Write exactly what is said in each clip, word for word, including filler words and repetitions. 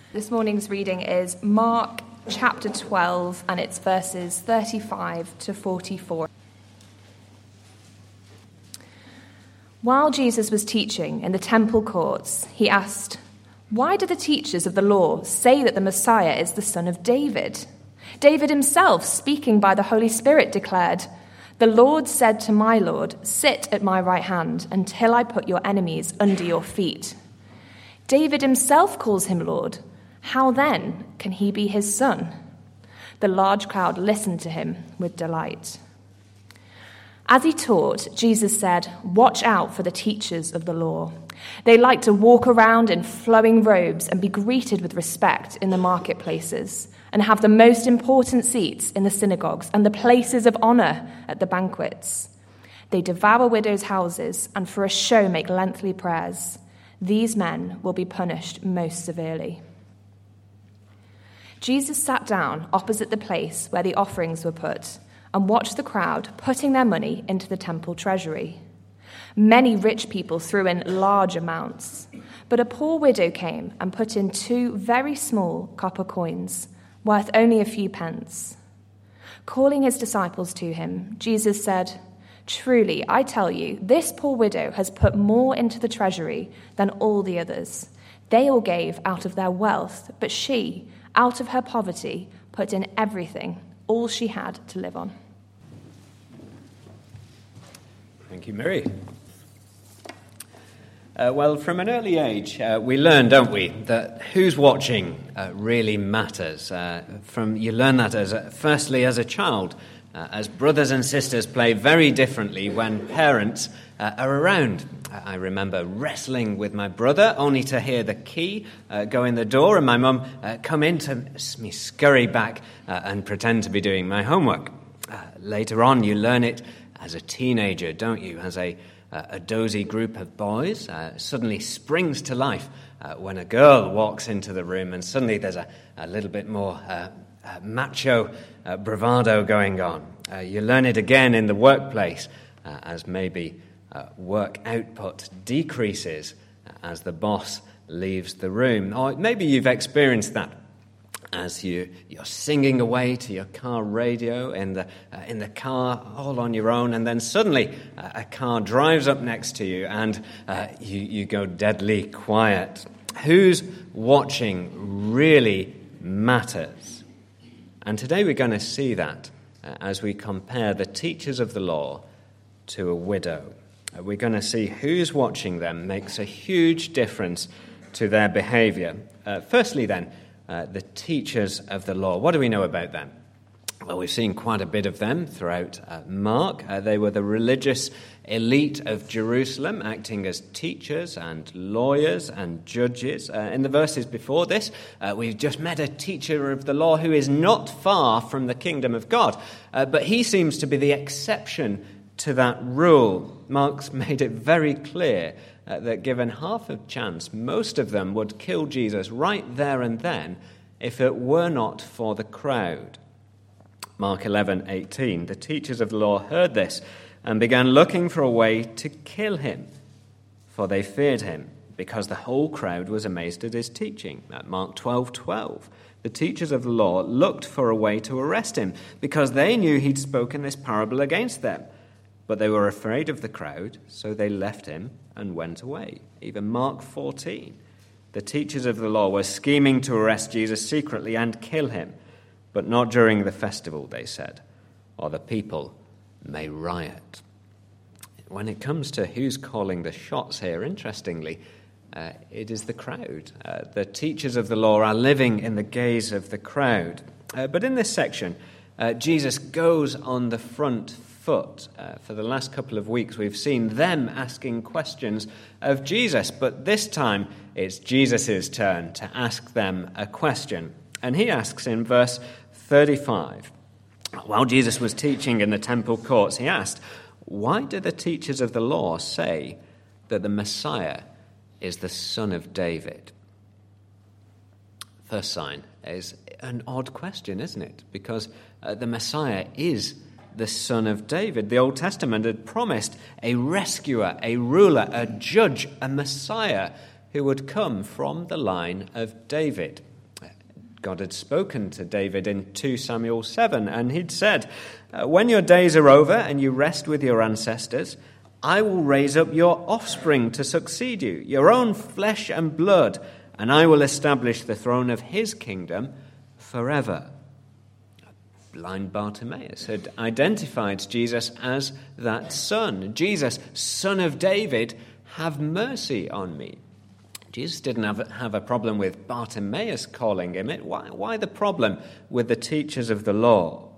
This morning's reading is Mark chapter twelve, and it's verses thirty-five to forty-four. While Jesus was teaching in the temple courts, he asked, "Why do the teachers of the law say that the Messiah is the son of David? David himself, speaking by the Holy Spirit, declared, 'The Lord said to my Lord, sit at my right hand until I put your enemies under your feet.' David himself calls him Lord. How then can he be his son?" The large crowd listened to him with delight. As he taught, Jesus said, "Watch out for the teachers of the law. They like to walk around in flowing robes and be greeted with respect in the marketplaces, and have the most important seats in the synagogues and the places of honor at the banquets. They devour widows' houses and for a show make lengthy prayers. These men will be punished most severely." Jesus sat down opposite the place where the offerings were put and watched the crowd putting their money into the temple treasury. Many rich people threw in large amounts, but a poor widow came and put in two very small copper coins, worth only a few pence. Calling his disciples to him, Jesus said, "Truly, I tell you, this poor widow has put more into the treasury than all the others. They all gave out of their wealth, but she, out of her poverty, put in everything, all she had to live on." Thank you, Mary. Uh, well, from an early age, uh, we learn, don't we, that who's watching uh, really matters. Uh, from you learn that as a, firstly as a child, uh, as brothers and sisters play very differently when parents uh, are around. I remember wrestling with my brother, only to hear the key uh, go in the door and my mum uh, come in to me scurry back uh, and pretend to be doing my homework. Uh, later on, you learn it as a teenager, don't you? As a, uh, a dozy group of boys uh, suddenly springs to life uh, when a girl walks into the room, and suddenly there's a, a little bit more uh, uh, macho uh, bravado going on. Uh, you learn it again in the workplace uh, as maybe Uh, work output decreases as the boss leaves the room. Or maybe you've experienced that as you, you're singing away to your car radio in the, uh, in the car all on your own, and then suddenly uh, a car drives up next to you and uh, you, you go deadly quiet. Who's watching really matters. And today we're going to see that uh, as we compare the teachers of the law to a widow. We're going to see who's watching them makes a huge difference to their behavior. Uh, firstly, then, uh, the teachers of the law. What do we know about them? Well, we've seen quite a bit of them throughout uh, Mark. Uh, they were the religious elite of Jerusalem, acting as teachers and lawyers and judges. Uh, in the verses before this, uh, we've just met a teacher of the law who is not far from the kingdom of God, uh, but he seems to be the exception to that rule. Mark's made it very clear uh, that given half a chance, most of them would kill Jesus right there and then if it were not for the crowd. Mark eleven eighteen, the teachers of the law heard this and began looking for a way to kill him, for they feared him, because the whole crowd was amazed at his teaching. At Mark twelve twelve, the teachers of the law looked for a way to arrest him, because they knew he'd spoken this parable against them. But they were afraid of the crowd, so they left him and went away. Even Mark fourteen. The teachers of the law were scheming to arrest Jesus secretly and kill him, but not during the festival, they said, or the people may riot. When it comes to who's calling the shots here, interestingly, uh, it is the crowd. Uh, the teachers of the law are living in the gaze of the crowd. Uh, but in this section, uh, Jesus goes on the front foot. Uh, for the last couple of weeks, we've seen them asking questions of Jesus, but this time it's Jesus' turn to ask them a question. And he asks in verse thirty-five, while Jesus was teaching in the temple courts, he asked, "Why do the teachers of the law say that the Messiah is the son of David?" First sign is an odd question, isn't it? Because uh, the Messiah is the son of David. The Old Testament had promised a rescuer, a ruler, a judge, a Messiah who would come from the line of David. God had spoken to David in two Samuel seven, and he'd said, "When your days are over and you rest with your ancestors, I will raise up your offspring to succeed you, your own flesh and blood, and I will establish the throne of his kingdom forever." Blind Bartimaeus had identified Jesus as that son. Jesus, son of David, have mercy on me. Jesus didn't have, have a problem with Bartimaeus calling him it. Why, why the problem with the teachers of the law?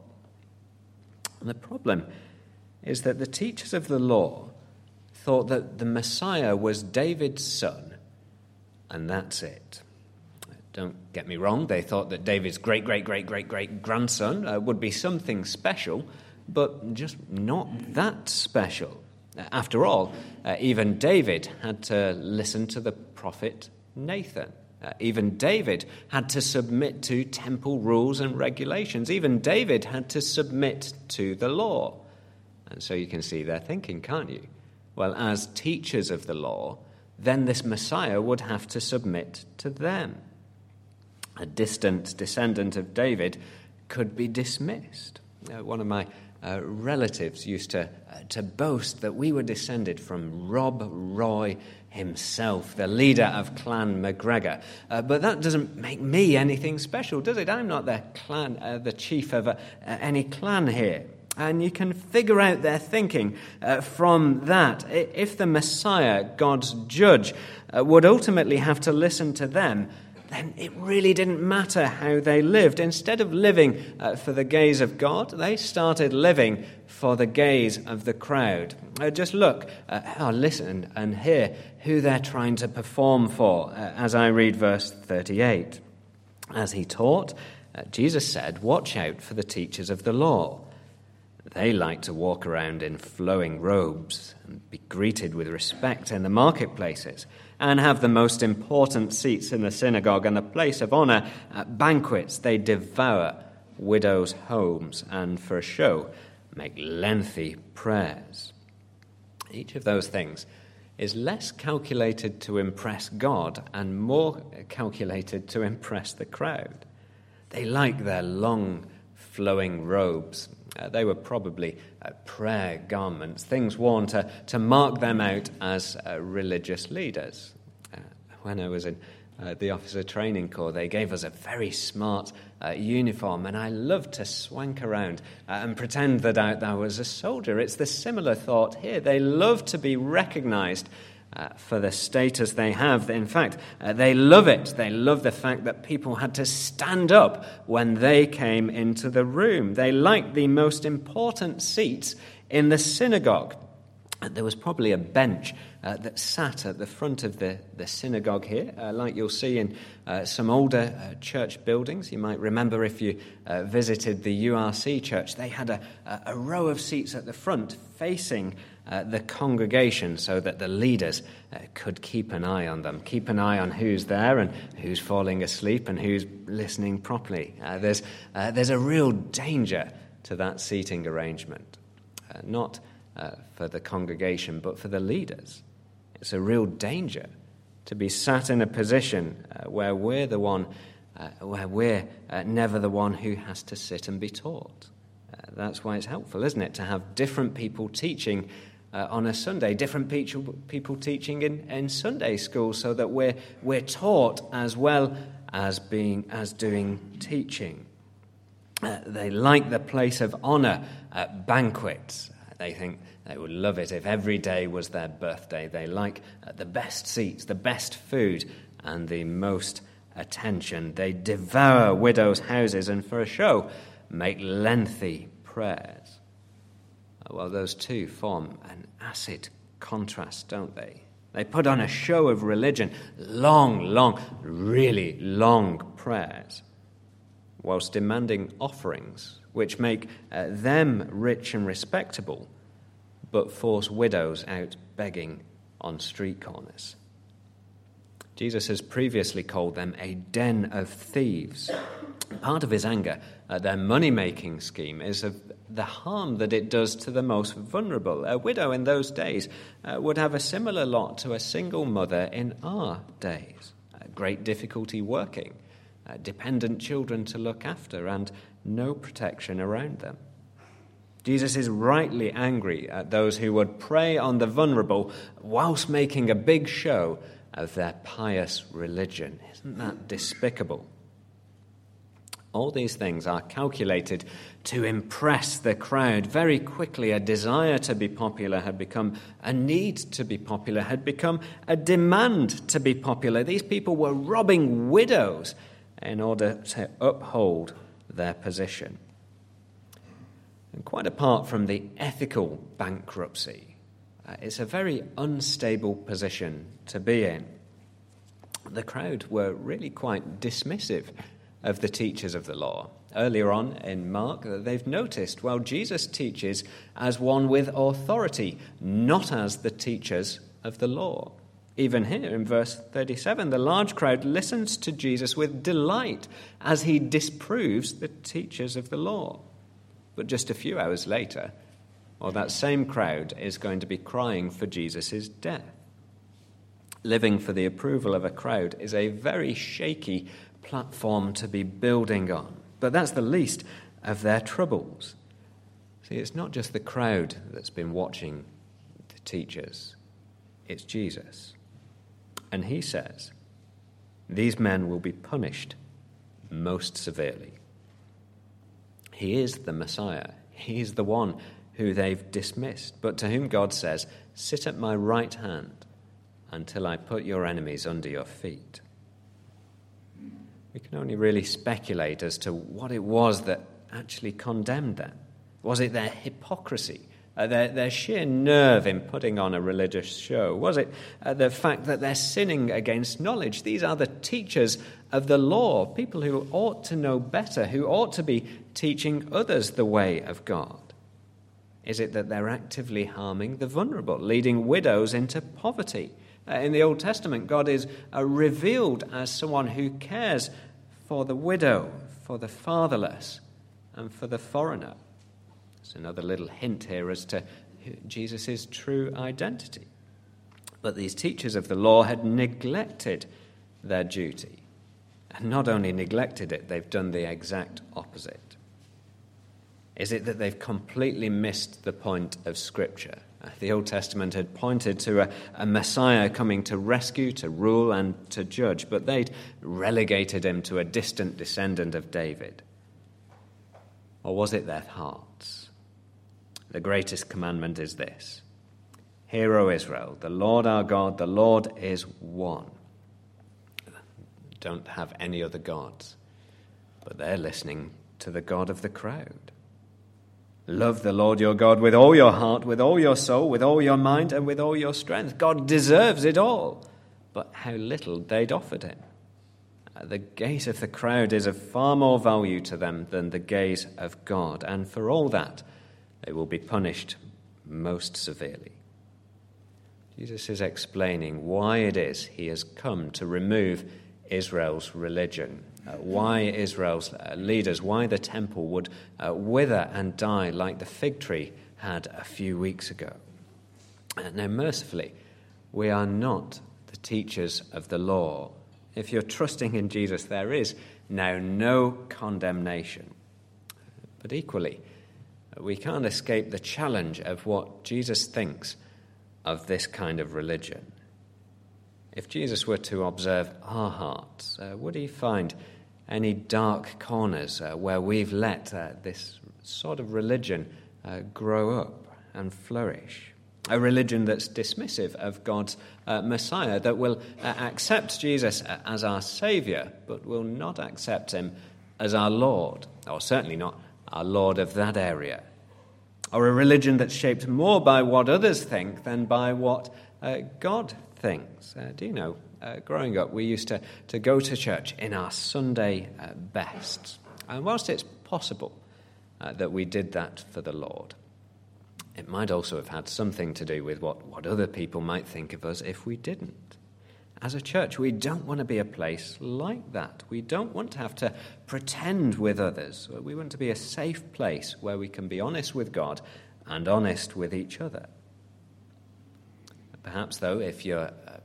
And the problem is that the teachers of the law thought that the Messiah was David's son, and that's it. Don't get me wrong, they thought that David's great-great-great-great-great-grandson uh, would be something special, but just not that special. After all, uh, even David had to listen to the prophet Nathan. Uh, even David had to submit to temple rules and regulations. Even David had to submit to the law. And so you can see their thinking, can't you? Well, as teachers of the law, then this Messiah would have to submit to them. A distant descendant of David could be dismissed. Uh, one of my Uh, relatives used to uh, to boast that we were descended from Rob Roy himself, the leader of Clan MacGregor. Uh, but that doesn't make me anything special, does it? I'm not the clan, uh, the chief of uh, any clan here. And you can figure out their thinking uh, from that. If the Messiah, God's judge, uh, would ultimately have to listen to them, then it really didn't matter how they lived. Instead of living uh, for the gaze of God, they started living for the gaze of the crowd. Uh, just look, uh, oh, listen and hear who they're trying to perform for, uh, as I read verse thirty-eight. As he taught, uh, Jesus said, "Watch out for the teachers of the law. They like to walk around in flowing robes and be greeted with respect in the marketplaces, and have the most important seats in the synagogue and the place of honor at banquets. They devour widows' homes and, for a show, make lengthy prayers." Each of those things is less calculated to impress God and more calculated to impress the crowd. They like their long, flowing robes. Uh, they were probably uh, prayer garments, things worn to, to mark them out as uh, religious leaders. Uh, when I was in uh, the officer training corps, they gave us a very smart uh, uniform, and I loved to swank around uh, and pretend that I, I was a soldier. It's the similar thought here. They love to be recognized Uh, for the status they have. In fact, uh, they love it. They love the fact that people had to stand up when they came into the room. They liked the most important seats in the synagogue. Uh, there was probably a bench uh, that sat at the front of the, the synagogue here, uh, like you'll see in uh, some older uh, church buildings. You might remember if you uh, visited the U R C church, they had a, a row of seats at the front facing Uh, the congregation so that the leaders uh, could keep an eye on them, keep an eye on who's there and who's falling asleep and who's listening properly. Uh, there's, uh, there's a real danger to that seating arrangement, uh, not uh, for the congregation but for the leaders. It's a real danger to be sat in a position uh, where we're the one, uh, where we're uh, never the one who has to sit and be taught. Uh, that's why it's helpful, isn't it, to have different people teaching Uh, on a Sunday, different people, people teaching in, in Sunday school, so that we're we're taught as well as being as doing teaching. Uh, they like the place of honor at banquets. Uh, they think they would love it if every day was their birthday. They like uh, the best seats, the best food, and the most attention. They devour widows' houses and, for a show, make lengthy prayers. Well, those two form an acid contrast, don't they? They put on a show of religion, long, long, really long prayers, whilst demanding offerings which make uh, them rich and respectable, but force widows out begging on street corners. Jesus has previously called them a den of thieves. Part of his anger at their money-making scheme is of the harm that it does to the most vulnerable. A widow in those days uh, would have a similar lot to a single mother in our days. Uh, great difficulty working, uh, dependent children to look after, and no protection around them. Jesus is rightly angry at those who would prey on the vulnerable whilst making a big show of their pious religion. Isn't that despicable? All these things are calculated to impress the crowd. Very quickly, a desire to be popular had become a need to be popular, had become a demand to be popular. These people were robbing widows in order to uphold their position. And quite apart from the ethical bankruptcy, uh, it's a very unstable position to be in. The crowd were really quite dismissive of the teachers of the law. Earlier on in Mark, they've noticed, well, Jesus teaches as one with authority, not as the teachers of the law. Even here in verse thirty-seven, the large crowd listens to Jesus with delight as he disproves the teachers of the law. But just a few hours later, well, that same crowd is going to be crying for Jesus' death. Living for the approval of a crowd is a very shaky platform to be building on. But that's the least of their troubles. See, it's not just the crowd that's been watching the teachers. It's Jesus. And he says, these men will be punished most severely. He is the Messiah. He is the one who they've dismissed, but to whom God says, sit at my right hand until I put your enemies under your feet. We can only really speculate as to what it was that actually condemned them. Was it their hypocrisy, uh, their, their sheer nerve in putting on a religious show? Was it uh, the fact that they're sinning against knowledge? These are the teachers of the law, people who ought to know better, who ought to be teaching others the way of God. Is it that they're actively harming the vulnerable, leading widows into poverty? Uh, in the Old Testament, God is uh, revealed as someone who cares for the widow, for the fatherless, and for the foreigner. There's another little hint here as to Jesus' true identity. But these teachers of the law had neglected their duty. And not only neglected it, they've done the exact opposite. Is it that they've completely missed the point of Scripture? The Old Testament had pointed to a, a Messiah coming to rescue, to rule, and to judge, but they'd relegated him to a distant descendant of David. Or was it their hearts? The greatest commandment is this: Hear, O Israel, the Lord our God, the Lord is one. Don't have any other gods. But they're listening to the God of the crowd. Love the Lord your God with all your heart, with all your soul, with all your mind, and with all your strength. God deserves it all. But how little they'd offered him. The gaze of the crowd is of far more value to them than the gaze of God. And for all that, they will be punished most severely. Jesus is explaining why it is he has come to remove Israel's religion, uh, why Israel's uh, leaders, why the temple would uh, wither and die like the fig tree had a few weeks ago. Uh, now, mercifully, we are not the teachers of the law. If you're trusting in Jesus, there is now no condemnation. But equally, we can't escape the challenge of what Jesus thinks of this kind of religion. If Jesus were to observe our hearts, uh, would he find any dark corners uh, where we've let uh, this sort of religion uh, grow up and flourish? A religion that's dismissive of God's uh, Messiah, that will uh, accept Jesus as our Saviour, but will not accept him as our Lord, or certainly not our Lord of that area. Or a religion that's shaped more by what others think than by what uh, God thinks. Uh, do you know, uh, growing up, we used to, to go to church in our Sunday uh, best. And whilst it's possible uh, that we did that for the Lord, it might also have had something to do with what, what other people might think of us if we didn't. As a church, we don't want to be a place like that. We don't want to have to pretend with others. We want to be a safe place where we can be honest with God and honest with each other. Perhaps, though, if you're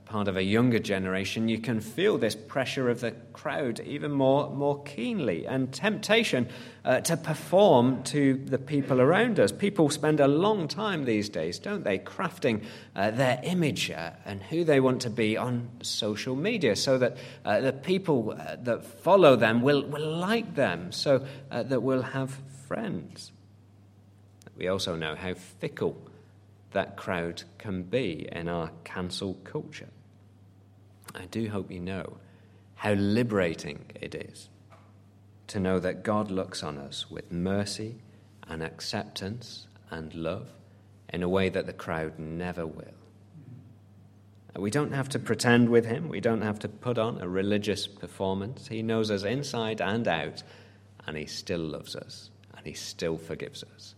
part of a younger generation, you can feel this pressure of the crowd even more, more keenly, and temptation uh, to perform to the people around us. People spend a long time these days, don't they, crafting uh, their image uh, and who they want to be on social media, so that uh, the people uh, that follow them will, will like them, so uh, that we'll have friends. We also know how fickle that crowd can be in our cancel culture. I do hope you know how liberating it is to know that God looks on us with mercy and acceptance and love in a way that the crowd never will. We don't have to pretend with him. We don't have to put on a religious performance. He knows us inside and out, and he still loves us, and he still forgives us.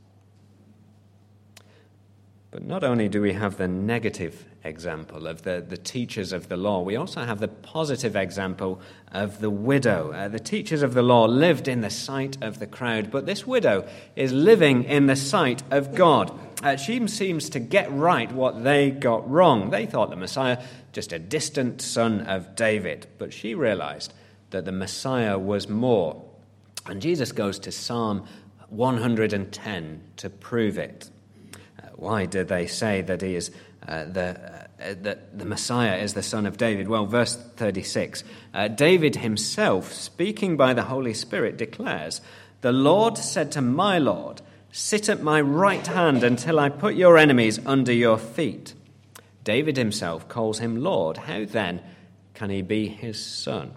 But not only do we have the negative example of the, the teachers of the law, we also have the positive example of the widow. Uh, the teachers of the law lived in the sight of the crowd, but this widow is living in the sight of God. Uh, she seems to get right what they got wrong. They thought the Messiah just a distant son of David, but she realized that the Messiah was more. And Jesus goes to Psalm one hundred ten to prove it. Why did they say that he is uh, the uh, that the Messiah is the son of David? Well, verse thirty-six, uh, David himself, speaking by the Holy Spirit, declares, "The Lord said to my Lord, sit at my right hand until I put your enemies under your feet." David himself calls him Lord. How then can he be his son?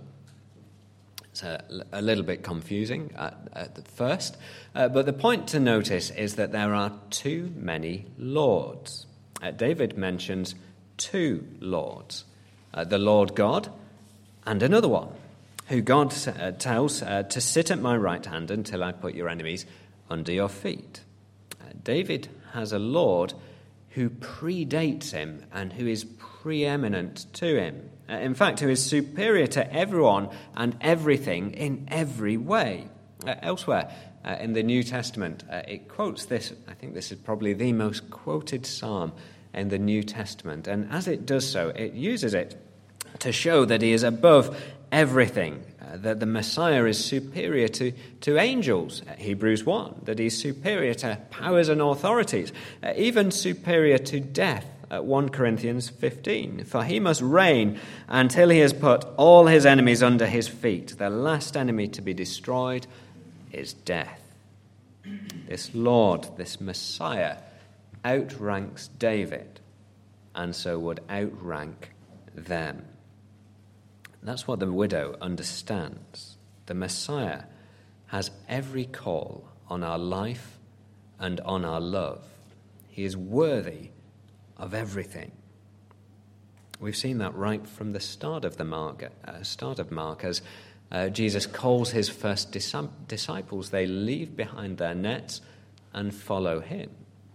It's a, a little bit confusing at, at first, uh, but the point to notice is that there are too many lords. Uh, David mentions two lords, uh, the Lord God and another one, who God uh, tells uh, to sit at my right hand until I put your enemies under your feet. Uh, David has a Lord who predates him and who is preeminent to him. Uh, in fact, who is superior to everyone and everything in every way. Uh, elsewhere uh, in the New Testament, uh, it quotes this. I think this is probably the most quoted psalm in the New Testament. And as it does so, it uses it to show that he is above everything, uh, that the Messiah is superior to, to angels, uh, Hebrews one, that he's superior to powers and authorities, uh, even superior to death, uh, First Corinthians fifteen. For he must reign until he has put all his enemies under his feet. The last enemy to be destroyed is death. This Lord, this Messiah, outranks David, and so would outrank them. That's what the widow understands. The Messiah has every call on our life and on our love. He is worthy of everything. We've seen that right from the start of the Mark, uh, start of Mark, as uh, Jesus calls his first dis- disciples. They leave behind their nets and follow him.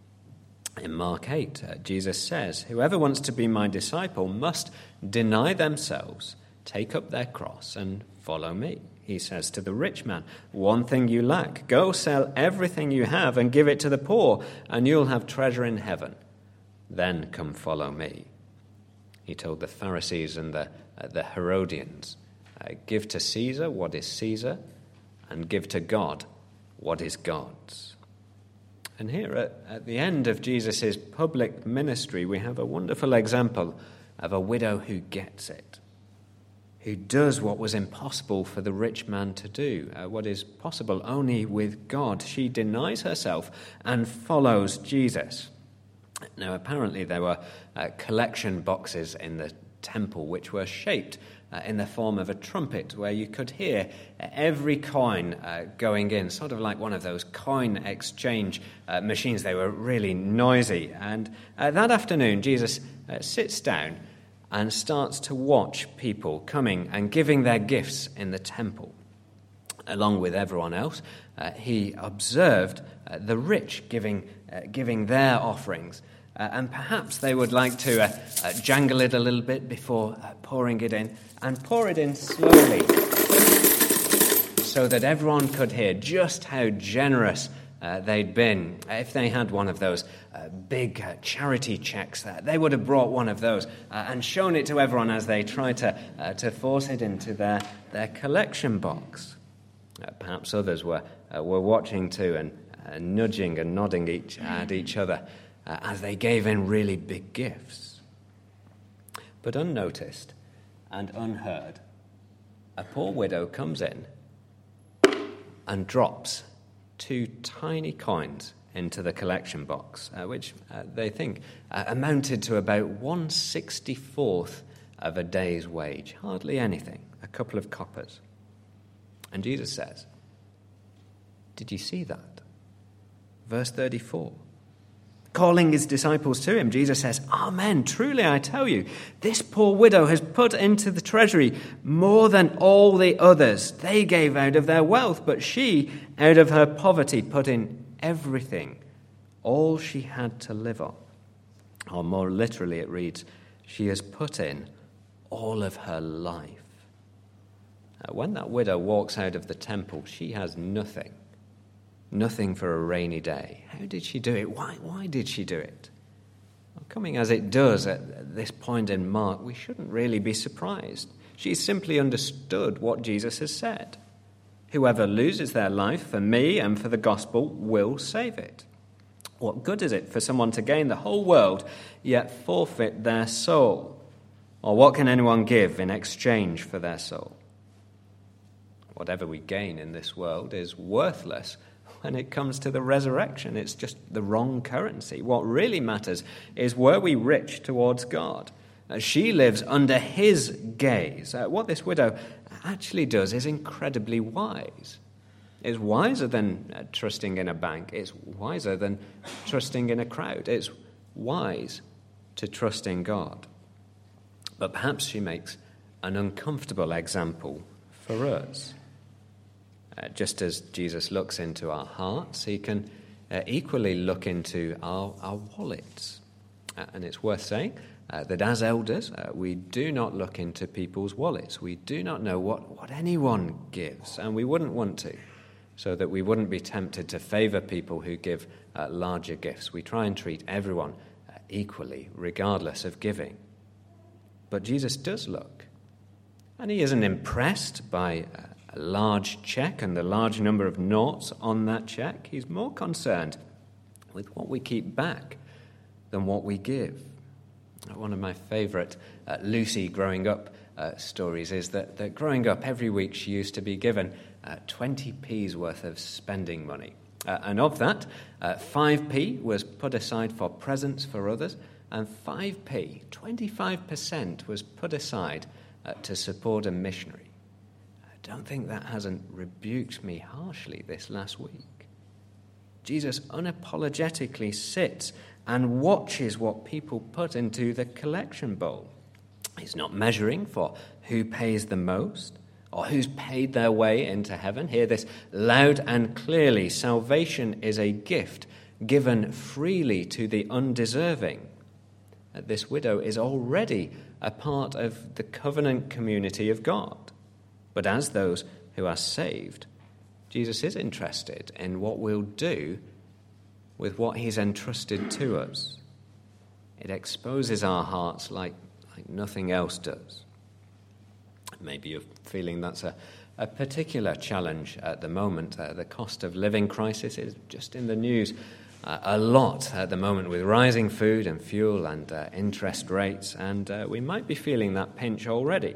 In Mark eight, uh, Jesus says, "Whoever wants to be my disciple must deny themselves, take up their cross, and follow me." He says to the rich man, "One thing you lack. Go sell everything you have and give it to the poor, and you'll have treasure in heaven. Then come follow me." He told the Pharisees and the, uh, the Herodians, uh, "Give to Caesar what is Caesar, and give to God what is God's." And here at, at the end of Jesus' public ministry, we have a wonderful example of a widow who gets it, who does what was impossible for the rich man to do, uh, what is possible only with God. She denies herself and follows Jesus. Now, apparently there were uh, collection boxes in the temple which were shaped uh, in the form of a trumpet, where you could hear every coin uh, going in, sort of like one of those coin exchange uh, machines. They were really noisy. And uh, that afternoon, Jesus uh, sits down and starts to watch people coming and giving their gifts in the temple. Along with everyone else, uh, he observed uh, the rich giving uh, giving their offerings. Uh, and perhaps they would like to uh, uh, jangle it a little bit before uh, pouring it in, and pour it in slowly so that everyone could hear just how generous uh, they'd been, if they had one of those uh, big uh, charity checks there, they would have brought one of those uh, and shown it to everyone as they tried to uh, to force it into their, their collection box. Uh, perhaps others were uh, were watching too and uh, nudging and nodding each at each other uh, as they gave in really big gifts. But unnoticed and unheard, a poor widow comes in and drops two tiny coins into the collection box, uh, which uh, they think uh, amounted to about one sixty-fourth of a day's wage. Hardly anything, a couple of coppers. And Jesus says, did you see that? Verse thirty-four. Calling his disciples to him, Jesus says, Amen, truly I tell you, this poor widow has put into the treasury more than all the others. They gave out of their wealth, but she, out of her poverty, put in everything, all she had to live on. Or more literally it reads, she has put in all of her life. Now, when that widow walks out of the temple, she has nothing. Nothing for a rainy day. How did she do it? Why, why did she do it? Well, coming as it does at this point in Mark, we shouldn't really be surprised. She simply understood what Jesus has said. Whoever loses their life for me and for the gospel will save it. What good is it for someone to gain the whole world, yet forfeit their soul? Or what can anyone give in exchange for their soul? Whatever we gain in this world is worthless when it comes to the resurrection. It's just the wrong currency. What really matters is, were we rich towards God? Uh, she lives under his gaze. Uh, what this widow actually does is incredibly wise. It's wiser than uh, trusting in a bank. It's wiser than trusting in a crowd. It's wise to trust in God. But perhaps she makes an uncomfortable example for us. Uh, just as Jesus looks into our hearts, he can uh, equally look into our, our wallets. Uh, and it's worth saying uh, that as elders, uh, we do not look into people's wallets. We do not know what, what anyone gives, and we wouldn't want to, so that we wouldn't be tempted to favour people who give uh, larger gifts. We try and treat everyone uh, equally, regardless of giving. But Jesus does look, and he isn't impressed by Uh, a large check and the large number of noughts on that check. He's more concerned with what we keep back than what we give. One of my favourite uh, Lucy growing up uh, stories is that, that growing up, every week she used to be given uh, twenty p's worth of spending money. Uh, and of that, uh, five p was put aside for presents for others, and five p, twenty-five percent, was put aside uh, to support a missionary. I don't think that hasn't rebuked me harshly this last week. Jesus unapologetically sits and watches what people put into the collection bowl. He's not measuring for who pays the most or who's paid their way into heaven. Hear this loud and clearly. Salvation is a gift given freely to the undeserving. This widow is already a part of the covenant community of God. But as those who are saved, Jesus is interested in what we'll do with what he's entrusted to us. It exposes our hearts like, like nothing else does. Maybe you're feeling that's a, a particular challenge at the moment. Uh, the cost of living crisis is just in the news uh, a lot at the moment, with rising food and fuel and uh, interest rates, and uh, we might be feeling that pinch already.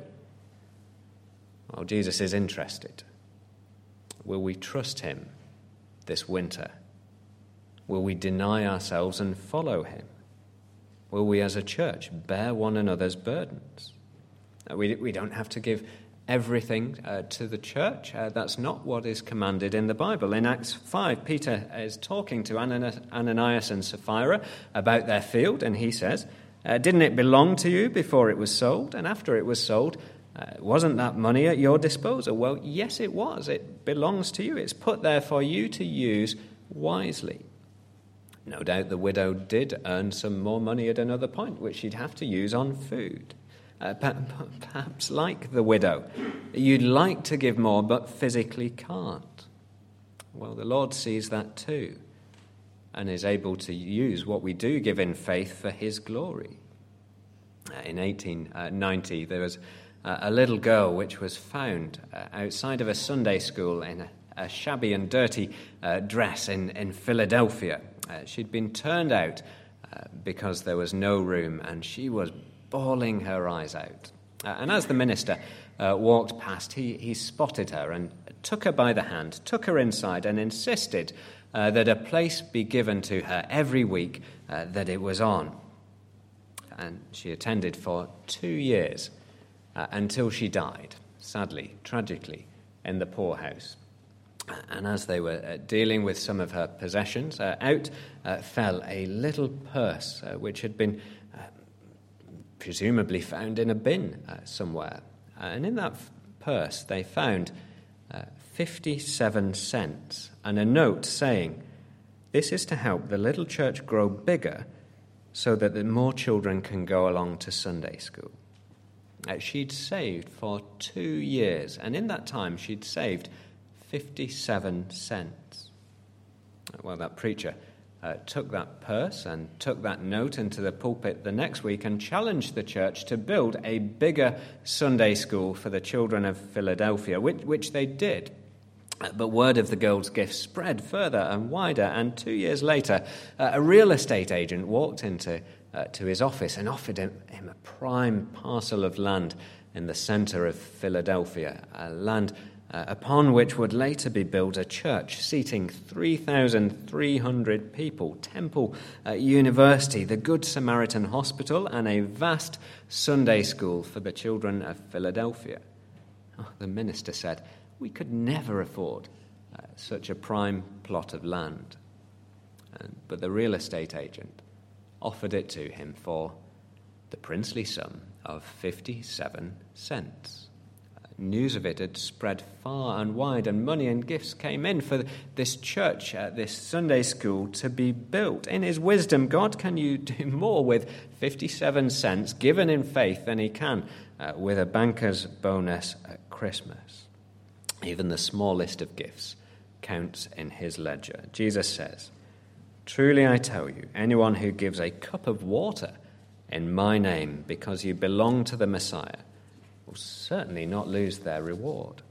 Well, Jesus is interested. Will we trust him this winter? Will we deny ourselves and follow him? Will we as a church bear one another's burdens? We, we don't have to give everything uh, to the church. Uh, that's not what is commanded in the Bible. In Acts five, Peter is talking to Ananias and Sapphira about their field, and he says, uh, didn't it belong to you before it was sold? And after it was sold, Uh, wasn't that money at your disposal? Well, yes, it was. It belongs to you. It's put there for you to use wisely. No doubt the widow did earn some more money at another point, which she'd have to use on food. Uh, perhaps like the widow, you'd like to give more, but physically can't. Well, the Lord sees that too and is able to use what we do give in faith for his glory. In eighteen ninety, there was a little girl which was found outside of a Sunday school in a, a shabby and dirty uh, dress in, in Philadelphia. Uh, she'd been turned out uh, because there was no room, and she was bawling her eyes out. Uh, and as the minister uh, walked past, he, he spotted her and took her by the hand, took her inside, and insisted uh, that a place be given to her every week uh, that it was on. And she attended for two years uh, until she died, sadly, tragically, in the poorhouse. And as they were uh, dealing with some of her possessions, uh, out uh, fell a little purse uh, which had been uh, presumably found in a bin uh, somewhere. Uh, and in that f- purse they found uh, fifty-seven cents and a note saying, "This is to help the little church grow bigger so that the more children can go along to Sunday school." Uh, she'd saved for two years, and in that time she'd saved fifty-seven cents. Well, that preacher uh, took that purse and took that note into the pulpit the next week and challenged the church to build a bigger Sunday school for the children of Philadelphia, which, which they did. But word of the girl's gift spread further and wider, and two years later, uh, a real estate agent walked into uh, to his office and offered him, him a prime parcel of land in the center of Philadelphia, a land uh, upon which would later be built a church seating three thousand three hundred people, temple, uh, university, the Good Samaritan Hospital, and a vast Sunday school for the children of Philadelphia. Oh, the minister said, "We could never afford uh, such a prime plot of land." And, but the real estate agent offered it to him for the princely sum of fifty-seven cents. Uh, news of it had spread far and wide, and money and gifts came in for this church, uh, this Sunday school, to be built. In his wisdom, God can you do more with fifty-seven cents given in faith than he can uh, with a banker's bonus at Christmas. Even the smallest of gifts counts in his ledger. Jesus says, "Truly I tell you, anyone who gives a cup of water in my name because you belong to the Messiah will certainly not lose their reward."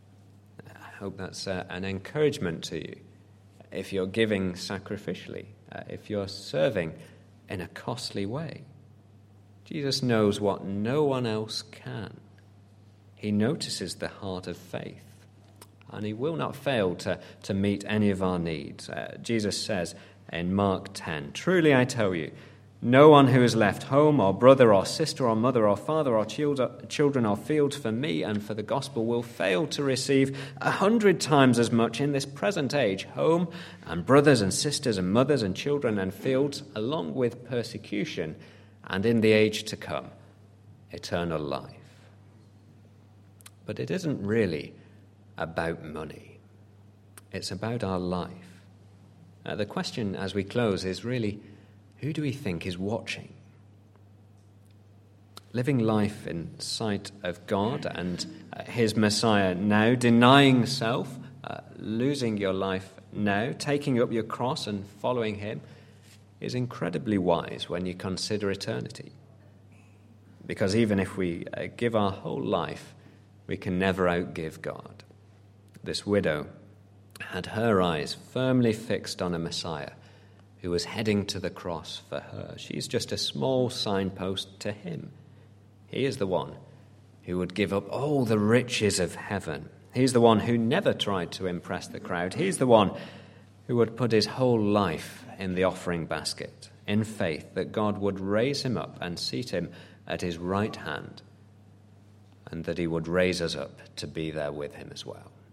I hope that's uh, an encouragement to you. If you're giving sacrificially, uh, if you're serving in a costly way, Jesus knows what no one else can. He notices the heart of faith, and he will not fail to, to meet any of our needs. Uh, Jesus says in Mark ten, "Truly I tell you, no one who has left home or brother or sister or mother or father or children or fields for me and for the gospel will fail to receive a hundred times as much in this present age, home and brothers and sisters and mothers and children and fields, along with persecution, and in the age to come, eternal life." But it isn't really about money. It's about our life. Uh, the question as we close is really, who do we think is watching? Living life in sight of God and uh, his Messiah now, denying self, uh, losing your life now, taking up your cross and following him, is incredibly wise when you consider eternity. Because even if we uh, give our whole life, we can never outgive God. This widow had her eyes firmly fixed on a Messiah who was heading to the cross for her. She's just a small signpost to him. He is the one who would give up all the riches of heaven. He's the one who never tried to impress the crowd. He's the one who would put his whole life in the offering basket in faith that God would raise him up and seat him at his right hand, and that he would raise us up to be there with him as well.